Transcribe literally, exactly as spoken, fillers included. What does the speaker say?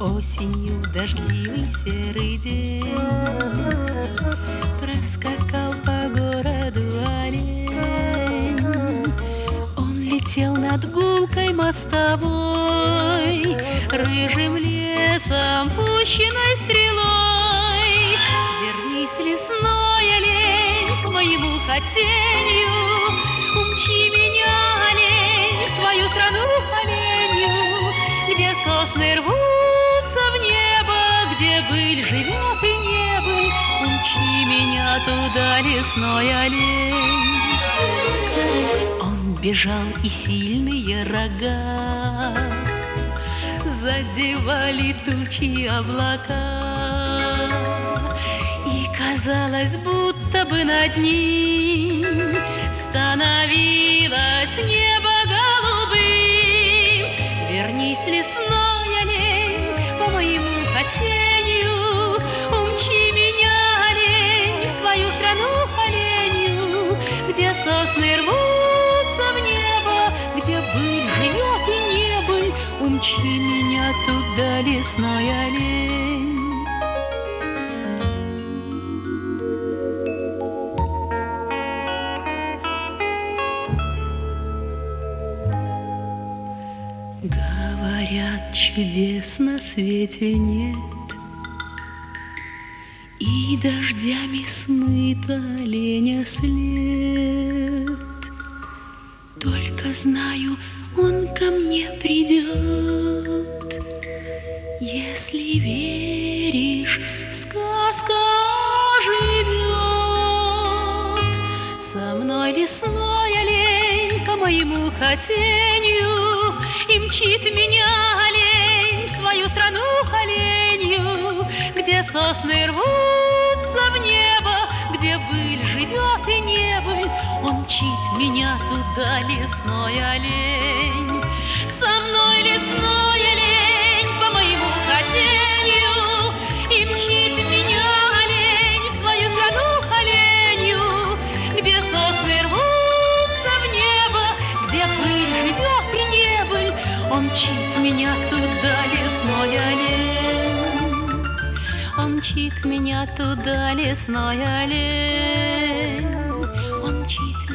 Осенью дождливый серый день проскакал по городу олень. Он летел над гулкой мостовой, рыжим лесом, пущенной стрелой. Вернись, лесной олень, к моему хотенью, умчи меня, олень, в свою страну оленью, где сосны рвутся в небо, где быль живет и не быль. Умчи меня туда, лесной олень. Он бежал, и сильные рога задевали тучи облака, и казалось, будто бы над ним становилось небо голубым. Вернись, лесной олень, по моему хотению, умчи меня, олень, в свою страну оленью, где сосны рвутся в небо, где быль живет и не быль. Умчи меня туда, лесной олень. Говорят, чудес на свете нет, и дождями смыт оленя след. Только знаю, он ко мне придет. Если веришь, сказка живет. Со мной лесной олень по моему хотению, и мчит меня олень в свою страну оленью, где сосны рвутся в небо, где быль живет и не быль. Он мчит меня туда, лесной олень. Со мной лесной олень по моему хотению, и мчит меня олень в свою страну оленью, где сосны рвутся в небо, где быль живет и не быль. Он мчит меня туда, лесной олень. Он мчит меня туда, лесной олень. Он мчит